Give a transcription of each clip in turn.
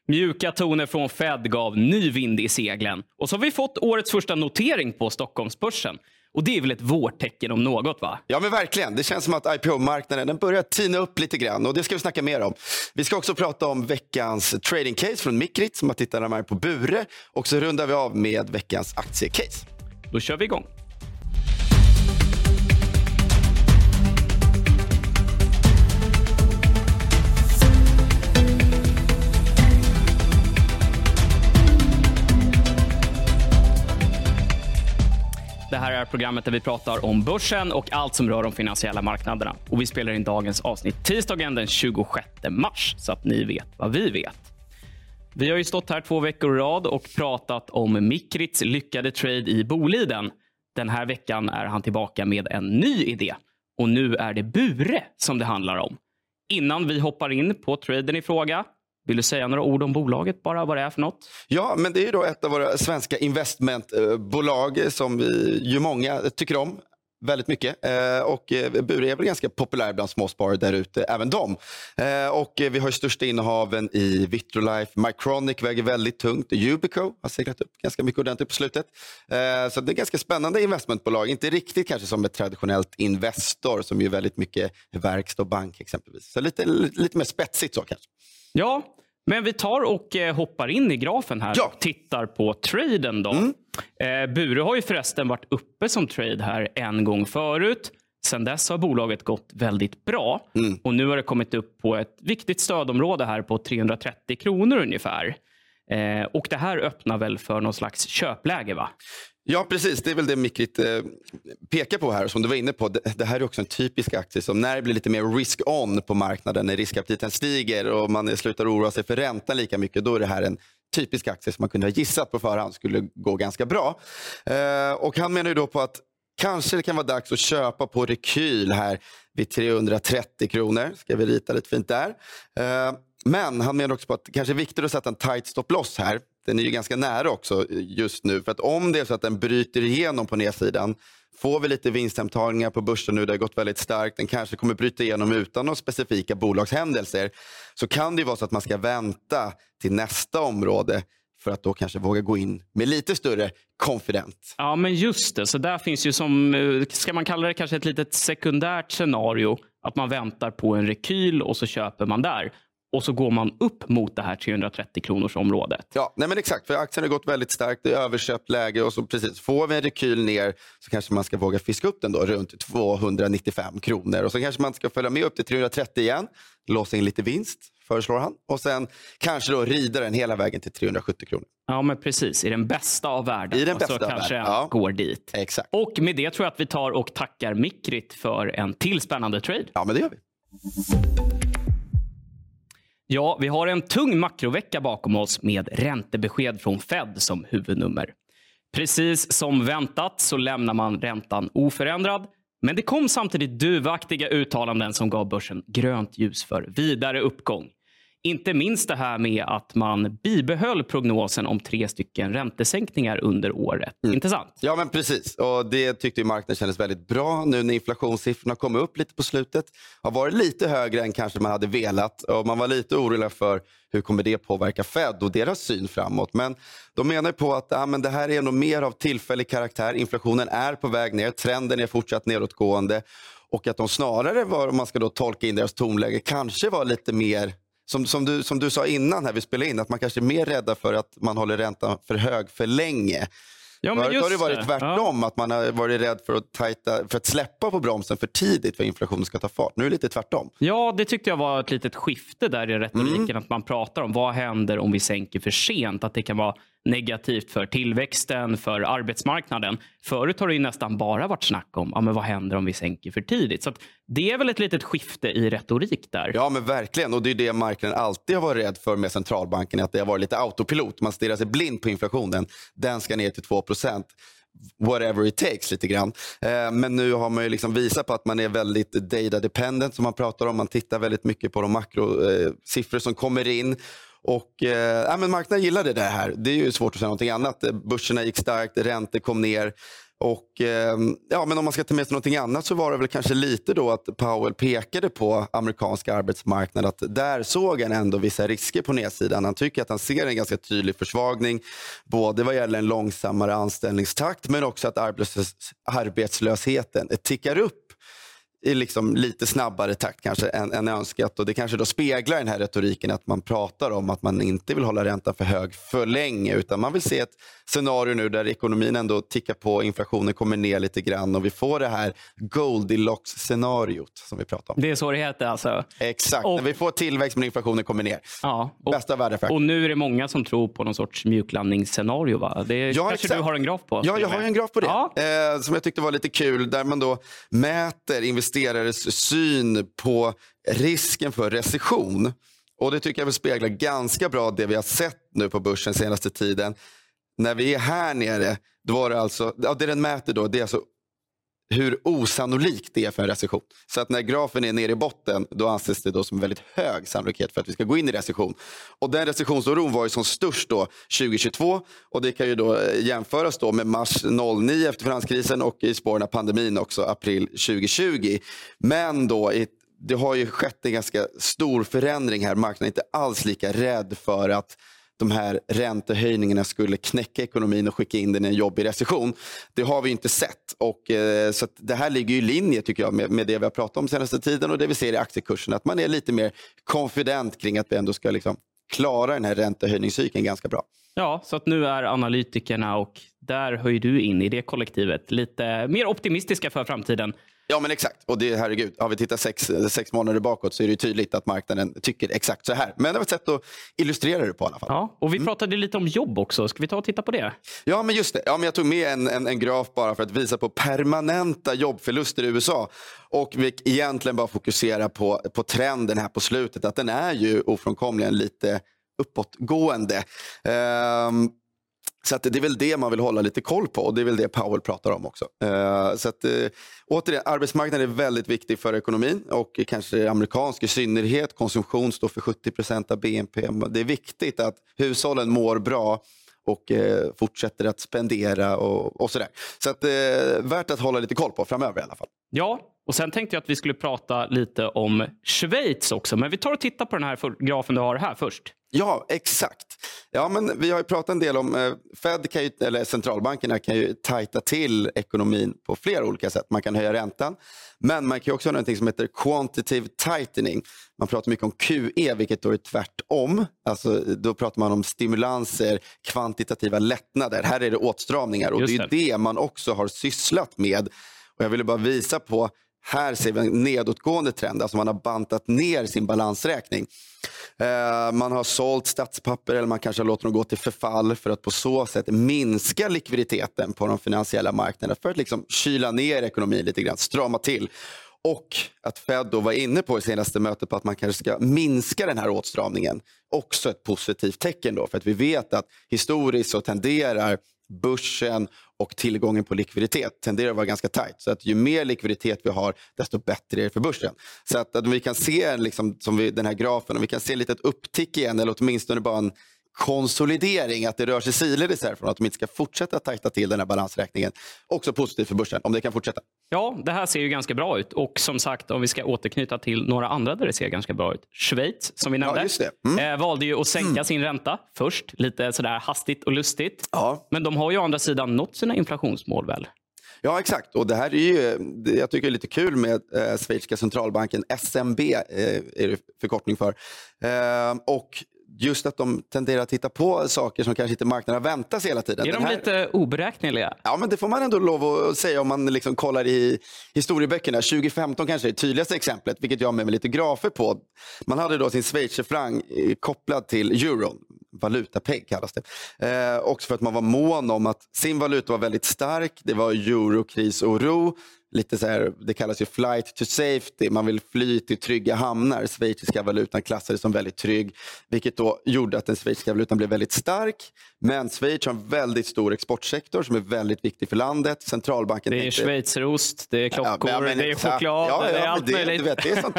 Mjuka toner från Fed gav ny vind i seglen. Och så har vi fått årets första notering på Stockholmsbörsen. Och det är väl ett vårtecken om något, va? Ja, men verkligen. Det känns som att IPO-marknaden den börjar tina upp lite grann. Och det ska vi snacka mer om. Vi ska också prata om veckans trading case från Mikrit som har tittat närmare på Bure. Och så rundar vi av med veckans aktiecase. Då kör vi igång. Det här är programmet där vi pratar om börsen och allt som rör de finansiella marknaderna. Och vi spelar in dagens avsnitt tisdagen den 26 mars så att ni vet vad vi vet. Vi har ju stått här 2 veckor i rad och pratat om Mikrits lyckade trade i Boliden. Den här veckan är han tillbaka med en ny idé. Och nu är det Bure som det handlar om. Innan vi hoppar in på traden i fråga, vill du säga några ord om bolaget, bara vad det är för något? Ja, men det är ju då ett av våra svenska investmentbolag som ju många tycker om väldigt mycket. Och Bure är väl ganska populär bland småsparare där ute, även de. Och vi har ju största innehaven i Vitrolife. Mycronic väger väldigt tungt. Yubico har seglat upp ganska mycket ordentligt på slutet. Så det är ganska spännande investmentbolag. Inte riktigt kanske som ett traditionellt Investor som ju väldigt mycket verkstad och bank exempelvis. Så lite mer spetsigt så kanske. Ja, men vi tar och hoppar in i grafen här och tittar på traden då. Bure har ju förresten varit uppe som trade här en gång förut. Sen dess har bolaget gått väldigt bra. Och nu har det kommit upp på ett viktigt stödområde här på 330 kronor ungefär. Och det här öppnar väl för någon slags köpläge, va? Ja, precis. Det är väl det Mikrit pekar på här som du var inne på. Det här är också en typisk aktie som när det blir lite mer risk-on på marknaden, när riskaptiten stiger och man slutar oroa sig för räntan lika mycket, då är det här en typisk aktie som man kunde ha gissat på förhand skulle gå ganska bra. Och han menar ju då på att kanske det kan vara dags att köpa på rekyl här vid 330 kronor. Ska vi rita lite fint där. Men han menar också på att det kanske är viktigt att sätta en tight stop-loss här. Den är ju ganska nära också just nu. För att om det är så att den bryter igenom på nedsidan, får vi lite vinsthemtagningar på börsen nu, det har gått väldigt starkt, den kanske kommer bryta igenom utan några specifika bolagshändelser, så kan det ju vara så att man ska vänta till nästa område för att då kanske våga gå in med lite större confident. Ja, men just det. Så där finns ju som, ska man kalla det kanske ett litet sekundärt scenario, att man väntar på en rekyl och så köper man där. Och så går man upp mot det här 330 kronors området. Ja, nej men exakt. För aktien har gått väldigt starkt. Det är överköpt läge och så precis får vi en rekyl ner så kanske man ska våga fiska upp den då runt 295 kronor. Och så kanske man ska följa med upp till 330 igen. Låsa in lite vinst, föreslår han. Och sen kanske då rida den hela vägen till 370 kronor. Ja, men precis. I den bästa av världen. I den bästa så av kanske världen. jag går dit. Exakt. Och med det tror jag att vi tar och tackar Mikrit för en till spännande trade. Ja, men det gör vi. Ja, vi har en tung makrovecka bakom oss med räntebesked från Fed som huvudnummer. Precis som väntat så lämnar man räntan oförändrad. Men det kom samtidigt duvaktiga uttalanden som gav börsen grönt ljus för vidare uppgång. Inte minst det här med att man bibehöll prognosen om 3 stycken räntesänkningar under året. Intressant. Ja, men precis. Och det tyckte ju marknaden kändes väldigt bra nu när inflationssiffrorna kom upp lite på slutet. Har varit lite högre än kanske man hade velat. Och man var lite orolig för hur kommer det påverka Fed och deras syn framåt. Men de menar på att men det här är nog mer av tillfällig karaktär. Inflationen är på väg ner. Trenden är fortsatt nedåtgående. Och att de snarare var, om man ska då tolka in deras tonläge, kanske var lite mer... Som du sa innan här vi spelade in, att man kanske är mer rädda för att man håller räntan för hög för länge. Ja, men har det varit tvärtom, att man har varit rädd för att släppa på bromsen för tidigt för inflationen ska ta fart. Nu är det lite tvärtom. Ja, det tyckte jag var ett litet skifte där i retoriken. Att man pratar om vad händer om vi sänker för sent. Att det kan vara negativt för tillväxten, för arbetsmarknaden. Förut har det ju nästan bara varit snack om men vad händer om vi sänker för tidigt. Så att det är väl ett litet skifte i retorik där. Ja, men verkligen. Och det är det marknaden alltid har varit rädd för med centralbanken. Att det har varit lite autopilot. Man stirrar sig blind på inflationen. Den ska ner till 2%. Whatever it takes lite grann. Men nu har man ju liksom visat på att man är väldigt data dependent som man pratar om. Man tittar väldigt mycket på de makrosiffror som kommer in. Och men marknaden gillade det här. Det är ju svårt att säga någonting annat. Börserna gick starkt, räntor kom ner. Och men om man ska ta med sig någonting annat så var det väl kanske lite då att Powell pekade på amerikanska arbetsmarknaden, att där såg han ändå vissa risker på nedsidan. Han tycker att han ser en ganska tydlig försvagning, både vad gäller en långsammare anställningstakt men också att arbetslösheten tickar upp i liksom lite snabbare takt kanske än önskat, och det kanske då speglar den här retoriken att man pratar om att man inte vill hålla räntan för hög för länge, utan man vill se ett scenario nu där ekonomin ändå tickar på, inflationen kommer ner lite grann och vi får det här Goldilocks-scenariot som vi pratar om. Det är så det heter alltså. Exakt, när vi får tillväxt men inflationen kommer ner. Ja, Bästa världen. Och nu är det många som tror på någon sorts mjuklandningsscenario, va? Det kanske exakt. Du har en graf på. Ja, jag har en graf på det. Ja. Som jag tyckte var lite kul, där man då mäter investerares syn på risken för recession. Och det tycker jag vill spegla ganska bra det vi har sett nu på börsen senaste tiden. När vi är här nere, då var det alltså, det den mäter då, det är alltså hur osannolikt det är för en recession. Så att när grafen är nere i botten, då anses det då som väldigt hög sannolikhet för att vi ska gå in i recession. Och den recessionsoron var ju som störst då 2022, och det kan ju då jämföras då med mars 09 efter finanskrisen och i spåren av pandemin också april 2020. Men då det har ju skett en ganska stor förändring här. Marknaden är inte alls lika rädd för att de här räntehöjningarna skulle knäcka ekonomin och skicka in den i en jobbig recession. Det har vi inte sett. Och, så att det här ligger i linje tycker jag med det vi har pratat om senaste tiden och det vi ser i aktiekursen. Att man är lite mer confident kring att vi ändå ska liksom klara den här räntehöjningscykeln ganska bra. Ja, så att nu är analytikerna, och där höjer du in i det kollektivet, lite mer optimistiska för framtiden. Ja, men exakt. Och det, herregud, har vi tittat sex månader bakåt så är det ju tydligt att marknaden tycker exakt så här. Men det var ett sätt att illustrera det på i alla fall. Ja, och vi pratade lite om jobb också. Ska vi ta och titta på det? Ja, men just det. Ja, men jag tog med en graf bara för att visa på permanenta jobbförluster i USA. Och vi egentligen bara fokusera på trenden här på slutet. Att den är ju ofrånkomligen lite uppåtgående. Så att det är väl det man vill hålla lite koll på, och det är väl det Powell pratar om också. Så att återigen, arbetsmarknaden är väldigt viktig för ekonomin, och kanske amerikansk i synnerhet. Konsumtion står för 70% av BNP. Det är viktigt att hushållen mår bra och fortsätter att spendera och sådär. Så att värt att hålla lite koll på framöver i alla fall. Ja, och sen tänkte jag att vi skulle prata lite om Schweiz också. Men vi tar och tittar på den här grafen du har här först. Ja, exakt. Ja, men vi har ju pratat en del om Fed eller centralbankerna kan ju tajta till ekonomin på flera olika sätt. Man kan höja räntan, men man kan ju också ha något som heter quantitative tightening. Man pratar mycket om QE, vilket då är tvärtom. Alltså, då pratar man om stimulanser, kvantitativa lättnader. Här är det åtstramningar, och det är det man också har sysslat med. Och jag ville bara visa på, här ser vi en nedåtgående trend, alltså man har bantat ner sin balansräkning. Man har sålt statspapper, eller man kanske har låtit dem gå till förfall för att på så sätt minska likviditeten på de finansiella marknaderna, för att liksom kyla ner ekonomin lite grann, strama till. Och att Fed då var inne på i senaste mötet på att man kanske ska minska den här åtstramningen. Också ett positivt tecken då, för att vi vet att historiskt så tenderar börsen och tillgången på likviditet tenderar att vara ganska tajt. Så att ju mer likviditet vi har, desto bättre är det för börsen. Så att vi kan se, liksom, som den här grafen, och vi kan se lite ett upptick igen, eller åtminstone bara en konsolidering, att det rör sig sidledes härifrån, att de inte ska fortsätta tajta till den här balansräkningen. Också positivt för börsen, om det kan fortsätta. Ja, det här ser ju ganska bra ut. Och som sagt, om vi ska återknyta till några andra där det ser ganska bra ut. Schweiz, som vi nämnde, valde ju att sänka sin ränta först. Lite sådär hastigt och lustigt. Ja. Men de har ju å andra sidan nått sina inflationsmål väl? Ja, exakt. Och det här är ju, jag tycker det är lite kul med schweiziska centralbanken, SNB är det förkortning för. Och just att de tenderar att titta på saker som kanske inte marknaden väntar sig hela tiden. Är de lite oberäkneliga? Ja, men det får man ändå lov att säga om man liksom kollar i historieböckerna. 2015 kanske är det tydligaste exemplet, vilket jag har med mig lite grafer på. Man hade då sin schweizerfranc kopplad till euron. Valutapeg kallas det. Också för att man var mån om att sin valuta var väldigt stark. Det var eurokrisoro. lite så här, det kallas ju flight to safety. Man vill fly till trygga hamnar. Schweiziska valutan klassades som väldigt trygg, vilket då gjorde att den schweiziska valutan blev väldigt stark. Men Schweiz har en väldigt stor exportsektor som är väldigt viktig för landet. Centralbanken det är schweizerost, det är klockor, det är choklad, det är allt möjligt. Du vet, det är sånt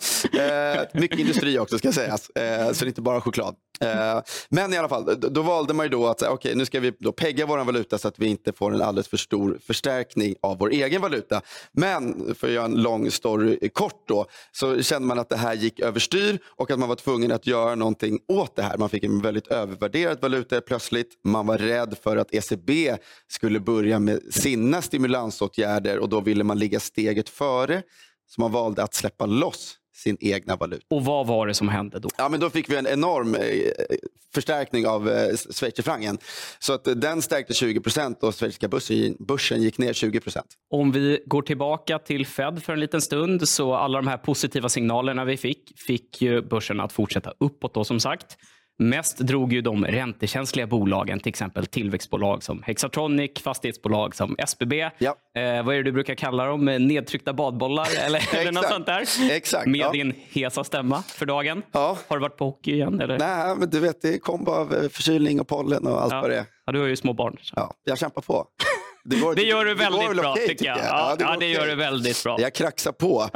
där. Mycket industri också ska sägas, så det är inte bara choklad. Men i alla fall, då valde man ju då att okej, nu ska vi då pegga vår valuta så att vi inte får en alldeles för stor förstärkning av vår egen valuta. Men för att göra en lång story kort då, så kände man att det här gick överstyr och att man var tvungen att göra någonting åt det här. Man fick en väldigt övervärderad valuta plötsligt. Man var rädd för att ECB skulle börja med sina stimulansåtgärder och då ville man ligga steget före. Så man valde att släppa loss sin egna valuta. Och vad var det som hände då? Ja, men då fick vi en enorm förstärkning av schweizerfrancen. Så att den stärkte 20% och schweiziska börsen gick ner 20%. Om vi går tillbaka till Fed för en liten stund, så alla de här positiva signalerna vi fick ju börsen att fortsätta uppåt då, som sagt. Mest drog ju de räntekänsliga bolagen, till exempel tillväxtbolag som Hexatronic, fastighetsbolag som SBB. Ja. Vad är det du brukar kalla dem? Nedtryckta badbollar eller något sånt där? Exakt. Med din hesa stämma för dagen. Ja. Har du varit på hockey igen? Eller? Nej, men du vet, det kom av förkylning och pollen och allt vad det är. Ja, du har ju små barn. Så. Ja, jag kämpar på. Det gör du väldigt bra, okej, tycker jag. Ja, det gör du väldigt bra. Jag kraxar på.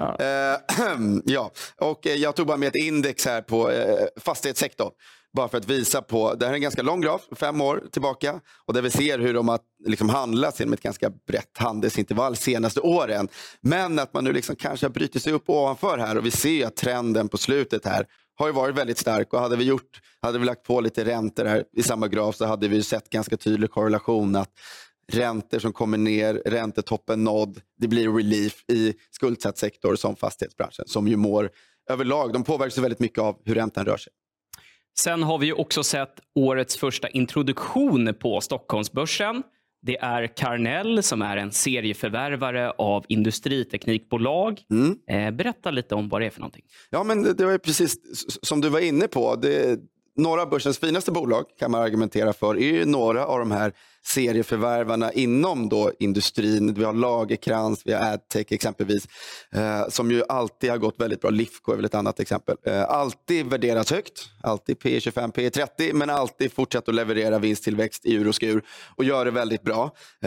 Ja. Och jag tog bara med ett index här på fastighetssektorn. Bara för att visa på, det här är en ganska lång graf, 5 år tillbaka. Och där vi ser hur de har liksom handlats inom ett ganska brett handelsintervall senaste åren. Men att man nu liksom kanske har brutit sig upp ovanför här. Och vi ser att trenden på slutet här har ju varit väldigt stark. Och hade vi lagt på lite räntor här i samma graf, så hade vi sett ganska tydlig korrelation att räntor som kommer ner, räntetoppen nådd, det blir relief i skuldsatt sektor som fastighetsbranschen, som ju mår överlag. De påverkas väldigt mycket av hur räntan rör sig. Sen har vi ju också sett årets första introduktion på Stockholmsbörsen. Det är Carnell som är en serieförvärvare av industriteknikbolag. Berätta lite om vad det är för någonting. Ja, men det var precis som du var inne på. Några av börsens finaste bolag kan man argumentera för är ju några av de här serieförvärvarna inom då industrin. Vi har Lagercrantz, vi har AdTech exempelvis, som ju alltid har gått väldigt bra. Lifco är väl ett annat exempel. Alltid värderas högt, alltid P25, P30, men alltid fortsatt att leverera vinsttillväxt i ur och skur och gör det väldigt bra.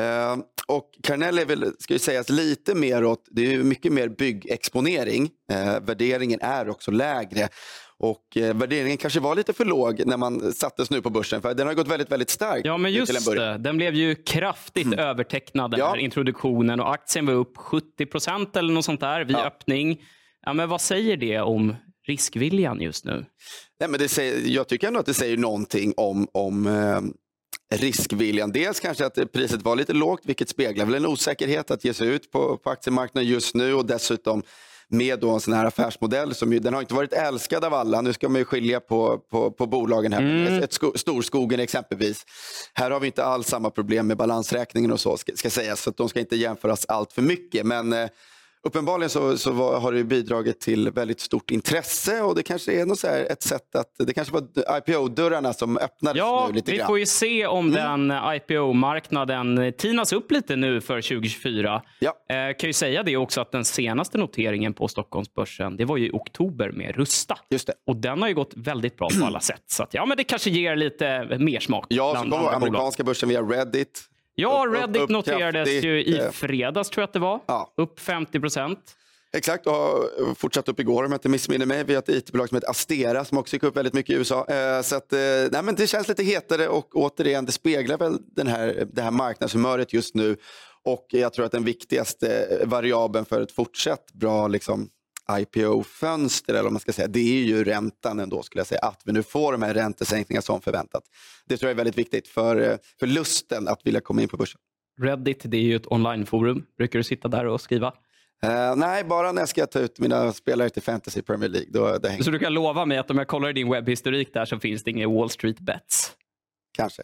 Och Carnell är väl, ska ju sägas, lite mer åt, det är ju mycket mer byggexponering. Värderingen är också lägre. Och värderingen kanske var lite för låg när man sattes nu på börsen, för den har gått väldigt, väldigt starkt. Ja, men just det. Den blev ju kraftigt övertecknad, den här introduktionen, och aktien var upp 70% eller något sånt där vid öppning. Ja, men vad säger det om riskviljan just nu? Nej, men jag tycker ändå att det säger någonting om riskviljan. Dels kanske att priset var lite lågt, vilket speglar väl en osäkerhet att ge sig ut på aktiemarknaden just nu, och dessutom med då en sån här affärsmodell som ju, den har inte varit älskad av alla. Nu ska man ju skilja på bolagen här. Storskogen exempelvis. Här har vi inte alls samma problem med balansräkningen och så ska sägas, så att de ska inte jämföras allt för mycket. Men uppenbarligen så har det bidragit till väldigt stort intresse, och det kanske är något så här ett sätt att, det kanske var IPO-dörrarna som öppnades nu lite grann. Vi får ju se om den IPO-marknaden tinas upp lite nu för 2024. Kan ju säga det också, att den senaste noteringen på Stockholmsbörsen, det var ju i oktober med Rusta. Just det. Och den har ju gått väldigt bra på alla sätt. Så att, men det kanske ger lite mer smak. Ja, så kommer amerikanska börsen via Reddit. Ja, Reddit noterades ju i fredags, tror jag att det var. Upp 50%. Exakt, och fortsatt upp igår om jag inte missminner mig. Vi har ett IT-bolag som heter Astera som också gick upp väldigt mycket i USA. Så att, nej, men det känns lite hetare, och återigen, det speglar väl det här marknadshumöret just nu. Och jag tror att den viktigaste variabeln för ett fortsatt bra liksom IPO-fönster, eller om man ska säga, det är ju räntan ändå, skulle jag säga, att vi nu får de här räntesänkningar som förväntat. Det tror jag är väldigt viktigt för lusten att vilja komma in på börsen. Reddit, det är ju ett onlineforum. Brukar du sitta där och skriva? Nej, bara när jag ska ta ut mina spelare till Fantasy Premier League. Så du kan lova mig att om jag kollar i din webbhistorik där, så finns det inga Wall Street bets? Kanske.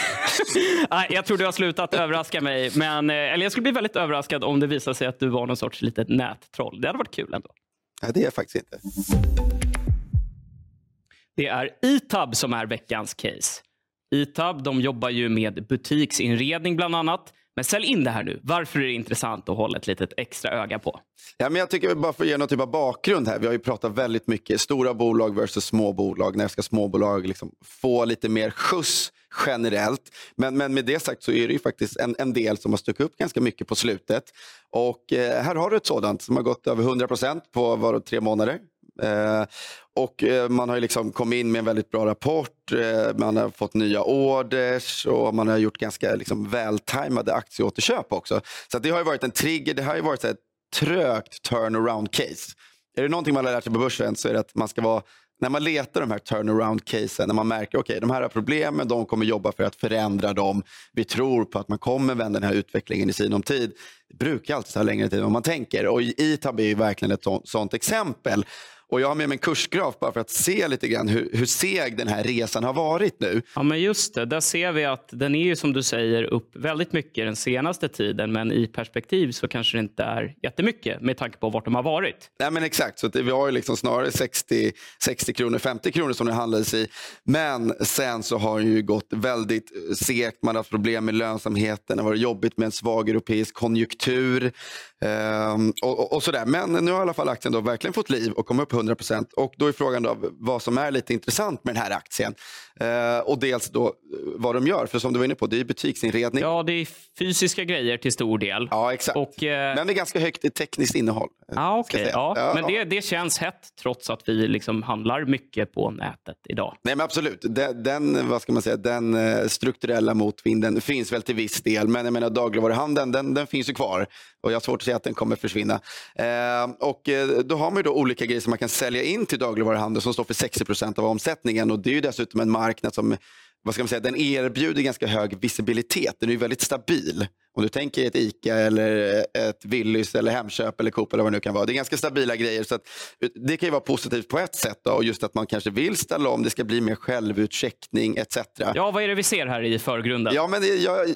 Nej, jag tror du har slutat överraska mig. Eller jag skulle bli väldigt överraskad om det visar sig att du var någon sorts litet nättroll. Det hade varit kul ändå. Nej, det är jag faktiskt inte. Det är ITAB som är veckans case. ITAB, de jobbar ju med butiksinredning bland annat. Men sälj in det här nu. Varför är det intressant att hålla ett litet extra öga på? Ja, men jag tycker vi bara får ge någon typ av bakgrund här. Vi har ju pratat väldigt mycket stora bolag versus små bolag. När ska småbolag liksom få lite mer skjuts generellt? Men med det sagt så är det ju faktiskt en del som har stuckit upp ganska mycket på slutet. Och här har du ett sådant som har gått över 100% på 3 månader. Och man har ju liksom kommit in med en väldigt bra rapport, man har fått nya orders och man har gjort ganska liksom vältajmade aktieåterköp också. Så det har ju varit en trigger, det har ju varit ett trögt turnaround case. Är det någonting man har lärt sig på börsen så är det att man ska vara, när man letar de här turnaround-casen, när man märker okej, de här har problemen, de kommer jobba för att förändra dem. Vi tror på att man kommer vända den här utvecklingen i sinom tid. Det brukar alltid ta längre tid än vad man tänker. Och ITAB är ju verkligen ett sånt exempel. Och jag har med mig en kursgraf bara för att se lite grann hur seg den här resan har varit nu. Ja, men just det. Där ser vi att den är ju som du säger upp väldigt mycket den senaste tiden. Men i perspektiv så kanske det inte är jättemycket med tanke på vart de har varit. Nej, men exakt. Så vi har ju liksom snarare 60 kronor, 50 kronor som det handlades i. Men sen så har det ju gått väldigt segt. Man har haft problem med lönsamheten. Det har varit jobbigt med en svag europeisk konjunktur. Och sådär. Men nu har i alla fall aktien då verkligen fått liv och kommit upp 100%. Och då är frågan då vad som är lite intressant med den här aktien. Och dels då vad de gör. För som du var inne på, det är butiksinredning. Ja, det är fysiska grejer till stor del. Ja, exakt. Men det är ganska högt i tekniskt innehåll. Ja, okej. Ja. Men det känns hett trots att vi liksom handlar mycket på nätet idag. Nej, men absolut. Den strukturella motvinden finns väl till viss del. Men jag menar dagligvaruhandeln, den finns ju kvar. Och jag har svårt att säga att den kommer försvinna. Och då har man ju då olika grejer som man kan sälja in till dagligvaruhandeln som står för 60% av omsättningen. Och det är ju dessutom en marknad som, den erbjuder ganska hög visibilitet. Den är ju väldigt stabil. Om du tänker ett ICA eller ett Willys eller Hemköp eller Coop eller vad det nu kan vara. Det är ganska stabila grejer så att det kan ju vara positivt på ett sätt då, och just att man kanske vill ställa om, det ska bli mer självutcheckning etc. Ja, vad är det vi ser här i förgrunden? Ja, men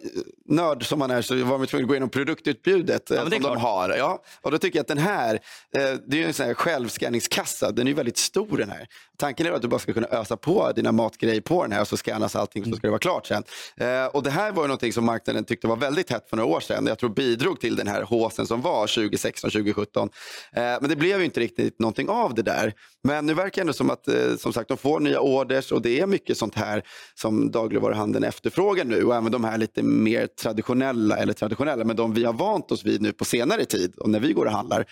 nörd som man är så var man tvungen att gå igenom produktutbudet som de har. Ja, och då tycker jag att den här, det är ju en sån här självskanningskassa, den är ju väldigt stor den här. Tanken är att du bara ska kunna ösa på dina matgrejer på den här och så skannas allting och så ska det vara klart sen. Och det här var ju någonting som marknaden tyckte var väldigt hett för några år sedan. Jag tror bidrog till den här håsen som var 2016-2017. Men det blev ju inte riktigt någonting av det där. Men nu verkar det ändå som att som sagt, de får nya orders och det är mycket sånt här som dagligvaruhandeln efterfrågar nu. Och även de här lite mer traditionella, men de vi har vant oss vid nu på senare tid och när vi går och handlar.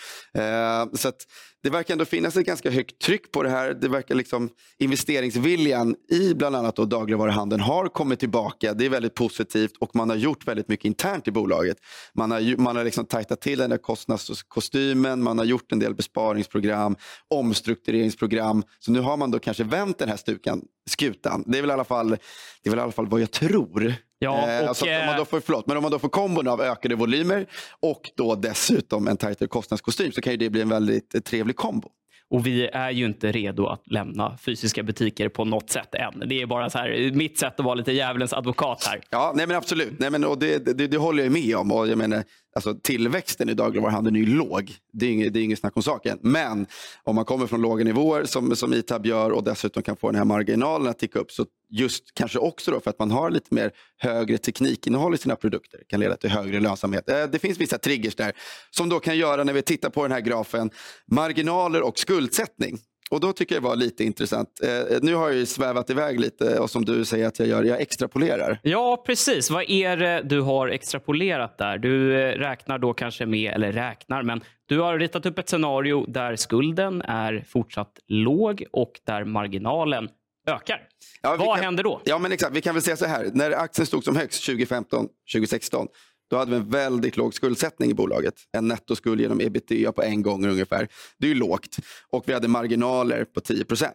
Så att det verkar ändå finnas ett ganska högt tryck på det här. Det verkar liksom investeringsviljan i bland annat då dagligvaruhandeln har kommit tillbaka. Det är väldigt positivt och man har gjort väldigt mycket internt i bolaget. Man har liksom tajtat till den där kostnadskostymen, man har gjort en del besparingsprogram, omstruktureringsprogram. Så nu har man då kanske vänt den här skutan. Det är väl i alla fall vad jag tror. Ja, och alltså, om man då får kombon av ökade volymer och då dessutom en tajtare kostnadskostym så kan ju det bli en väldigt trevlig kombo. Och vi är ju inte redo att lämna fysiska butiker på något sätt än. Det är bara så här, mitt sätt att vara lite djävulens advokat här. Ja, nej men absolut. Nej, men, och det håller jag med om. Och jag menar, alltså, tillväxten i dagligvaruhandeln är ju låg. Det är inget snack om saken. Men om man kommer från låga nivåer som ITAB gör och dessutom kan få den här marginalen att ticka upp, så just kanske också då för att man har lite mer högre teknikinnehåll i sina produkter kan leda till högre lönsamhet. Det finns vissa triggers där som då kan göra, när vi tittar på den här grafen, marginaler och skuldsättning. Och då tycker jag det var lite intressant. Nu har jag ju svävat iväg lite och som du säger att jag extrapolerar. Ja, precis. Vad är det du har extrapolerat där? Du räknar då kanske med, men du har ritat upp ett scenario där skulden är fortsatt låg och där marginalen ökar. Ja, vad händer då? Ja, men exakt. Vi kan väl säga så här. När aktien stod som högst 2015-2016, då hade vi en väldigt låg skuldsättning i bolaget. En nettoskuld genom ebitda på 1 gång ungefär. Det är ju lågt. Och vi hade marginaler på 10%.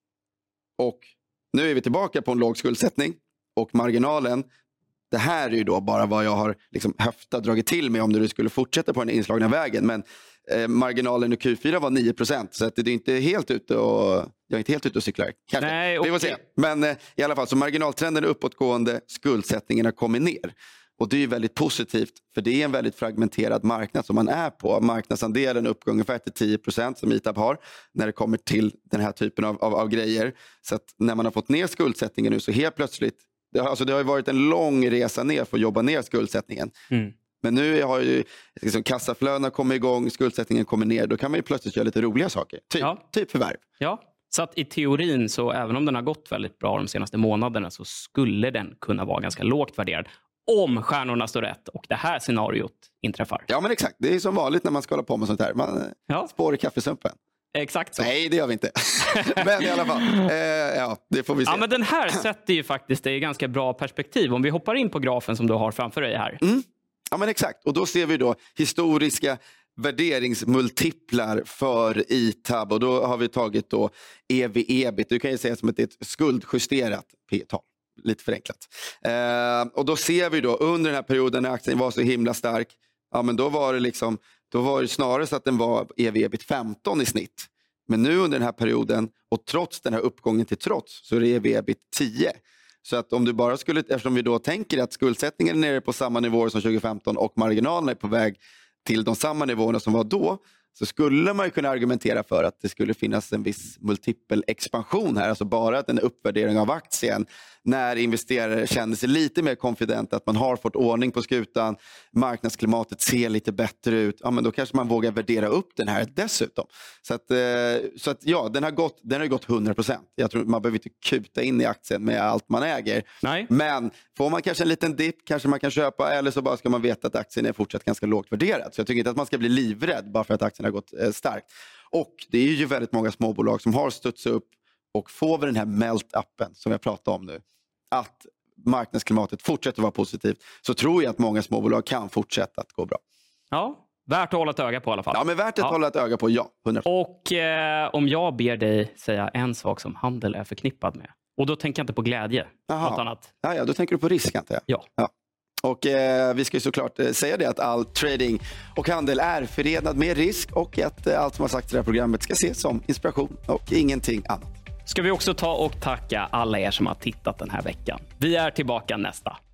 Och nu är vi tillbaka på en låg skuldsättning. Och marginalen, det här är ju då bara vad jag har liksom dragit till med om du skulle fortsätta på den inslagna vägen. Men marginalen i Q4 var 9%. Så att det är inte helt ute och... Jag är inte helt ute och cyklar. Nej, vi får se. Men i alla fall, så marginaltrenden är uppåtgående, skuldsättningen har kommit ner. Och det är väldigt positivt, för det är en väldigt fragmenterad marknad som man är på. Marknadsandelen uppgår ungefär till 10% som ITAB har när det kommer till den här typen av grejer. Så att när man har fått ner skuldsättningen nu så helt plötsligt Det har ju varit en lång resa ner för att jobba ner skuldsättningen. Men nu har ju liksom kassaflödena kommit igång, skuldsättningen kommer ner. Då kan man ju plötsligt göra lite roliga saker. Typ förvärv. Ja, så att i teorin så även om den har gått väldigt bra de senaste månaderna så skulle den kunna vara ganska lågt värderad. Om stjärnorna står rätt och det här scenariot inträffar. Ja, men exakt. Det är som vanligt när man ska hålla på med sånt här. Man spår i kaffesumpen. Exakt så. Nej, det gör vi inte. Men i alla fall, det får vi se. Ja, men den här sätter ju faktiskt det i ganska bra perspektiv. Om vi hoppar in på grafen som du har framför dig här. Ja, men exakt. Och då ser vi då historiska värderingsmultiplar för ITAB. Och då har vi tagit då EV/EBIT. Du kan ju säga som att det är ett skuldjusterat P-tal. Lite förenklat. Och då ser vi då under den här perioden när aktien var så himla stark. Ja, men då var det snarare så att den var EV/EBIT 15 i snitt. Men nu under den här perioden och trots den här uppgången till trots så är det EV/EBIT 10. Så att om du bara skulle, eftersom vi då tänker att skuldsättningen är nere på samma nivåer som 2015 och marginalerna är på väg till de samma nivåerna som var då, så skulle man ju kunna argumentera för att det skulle finnas en viss multipel expansion här. Alltså bara att en uppvärdering av aktien när investerare känner sig lite mer konfident att man har fått ordning på skutan, marknadsklimatet ser lite bättre ut, ja, men då kanske man vågar värdera upp den här dessutom. Så att ja, den har gått 100%. Jag tror man behöver inte kuta in i aktien med allt man äger. Nej. Men får man kanske en liten dipp kanske man kan köpa, eller så bara ska man veta att aktien är fortsatt ganska lågt värderad. Så jag tycker inte att man ska bli livrädd bara för att aktien har gått starkt. Och det är ju väldigt många småbolag som har studsat upp och får vi den här melt-upen som jag pratar om nu, att marknadsklimatet fortsätter vara positivt, så tror jag att många småbolag kan fortsätta att gå bra. Ja, värt att hålla ett öga på i alla fall. Ja, men värt att hålla ett öga på, ja. 100%. Och om jag ber dig säga en sak som handel är förknippad med, och då tänker jag inte på glädje, något annat. Ja, då tänker du på risk, antar jag. Ja. Och vi ska ju såklart säga det att all trading och handel är förenad med risk och att allt som har sagt i det här programmet ska ses som inspiration och ingenting annat. Ska vi också ta och tacka alla er som har tittat den här veckan. Vi är tillbaka nästa